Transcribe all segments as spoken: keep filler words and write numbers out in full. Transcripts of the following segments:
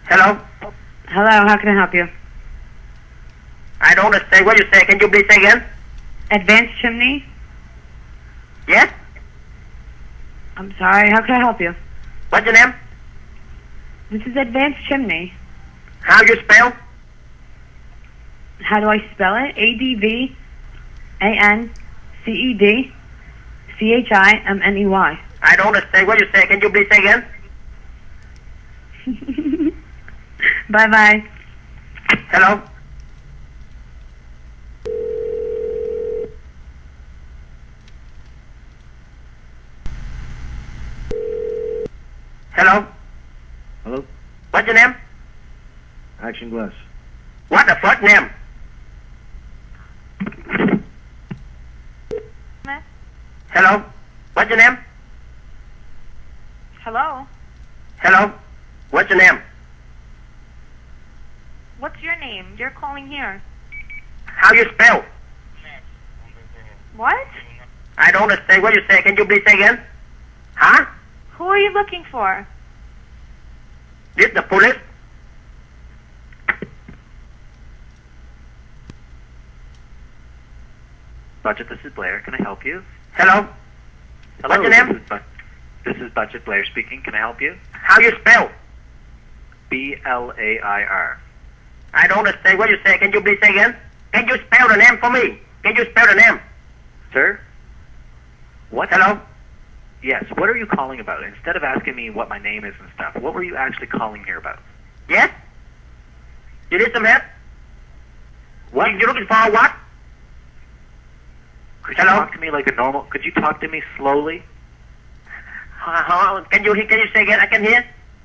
Hello? Hello, how can I help you? I don't understand what you say. Can you please say again? Advanced Chimney? Yes? I'm sorry, how can I help you? What's your name? This is Advanced Chimney. How you spell? How do I spell it? A D V A N C E D C H I M N E Y. I don't understand what you say. Can you please say again? Bye-bye. Hello? Hello? Hello? What's your name? Action Glass. What the fuck name? Hello? What's your name? Hello? Hello? What's your name? What's your name? You're calling here. How you spell? What? I don't understand what you say. Can you please say again? Huh? Who are you looking for? This the police? Budget, this is Blair. Can I help you? Hello? Hello, What's your name? This is, Bu- this is Budget Blair speaking. Can I help you? How you spell? B L A I R. I don't understand what you say. Can you please say again? Can you spell the name for me? Can you spell the name? Sir? What? Hello? Yes, what are you calling about? Instead of asking me what my name is and stuff, what were you actually calling here about? Yes? You need some help? What? You, you looking for what? Could you Hello? talk to me like a normal... Could you talk to me slowly? Uh, hello? Can you, can you say again? I can hear.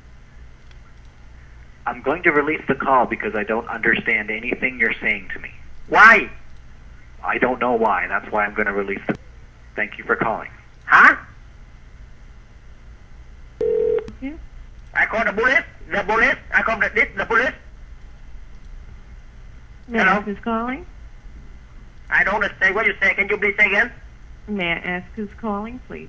I'm going to release the call because I don't understand anything you're saying to me. Why? I don't know why. That's why I'm going to release the... Thank you for calling. Huh? Yeah. I call the police. The police. I call the, this, the police. May I Hello? ask who's calling? I don't understand what you say. Can you please say again? May I ask who's calling, please?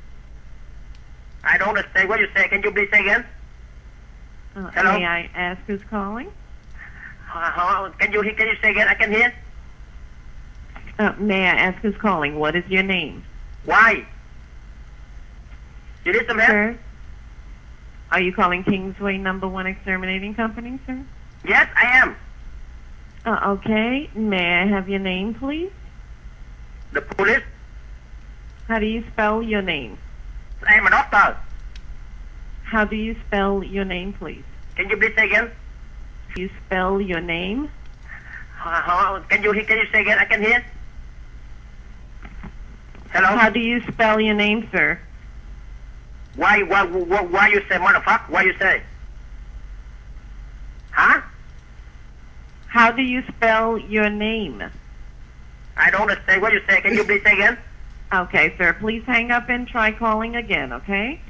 I don't understand what you say. Can you please say again? Uh, Hello? May I ask who's calling? Uh, hello? Can you, can you say again? I can hear. Uh, may I ask who's calling? What is your name? Why? You need some help? Sir? Are you calling Kingsway Number One Exterminating Company, sir? Yes, I am. Uh, okay. May I have your name, please? The police. How do you spell your name? I am a doctor. How do you spell your name, please? Can you please say again? Do you spell your name? Uh, hello? Can you, can you say again? I can hear. Hello? How do you spell your name, sir? Why, why, why, why you say motherfucker? Why you say? Huh? How do you spell your name? I don't understand what you say. Can you please say again? Okay, sir. Please hang up and try calling again, okay?